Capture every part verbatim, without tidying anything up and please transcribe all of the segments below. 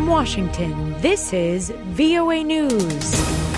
From Washington, this is V O A News.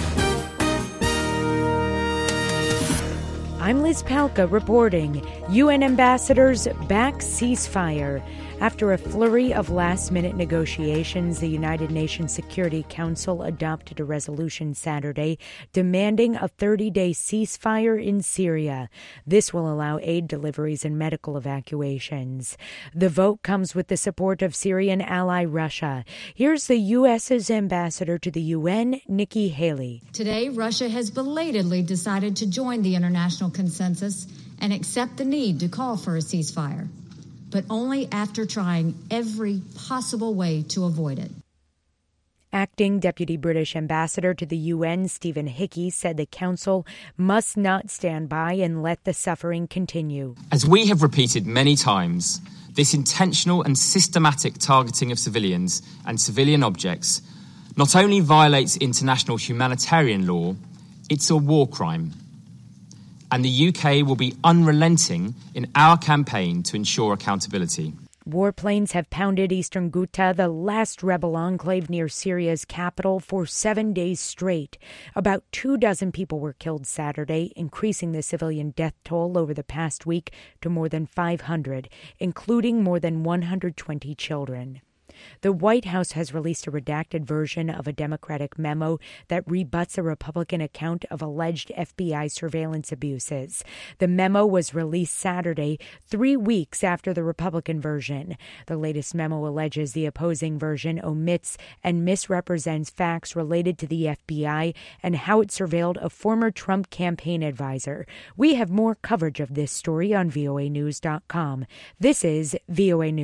I'm Liz Palka reporting. U N ambassadors back ceasefire. After a flurry of last-minute negotiations, the United Nations Security Council adopted a resolution Saturday demanding a thirty-day ceasefire in Syria. This will allow aid deliveries and medical evacuations. The vote comes with the support of Syrian ally Russia. Here's the U S's ambassador to the U N, Nikki Haley. Today, Russia has belatedly decided to join the international consensus and accept the need to call for a ceasefire, but only after trying every possible way to avoid it. Acting Deputy British Ambassador to the U N, Stephen Hickey, said the Council must not stand by and let the suffering continue. As we have repeated many times, this intentional and systematic targeting of civilians and civilian objects not only violates international humanitarian law, it's a war crime. And the U K will be unrelenting in our campaign to ensure accountability. Warplanes have pounded eastern Ghouta, the last rebel enclave near Syria's capital, for seven days straight. About two dozen people were killed Saturday, increasing the civilian death toll over the past week to more than five hundred, including more than one hundred twenty children. The White House has released a redacted version of a Democratic memo that rebuts a Republican account of alleged F B I surveillance abuses. The memo was released Saturday, three weeks after the Republican version. The latest memo alleges the opposing version omits and misrepresents facts related to the F B I and how it surveilled a former Trump campaign advisor. We have more coverage of this story on V O A news dot com. This is V O A News.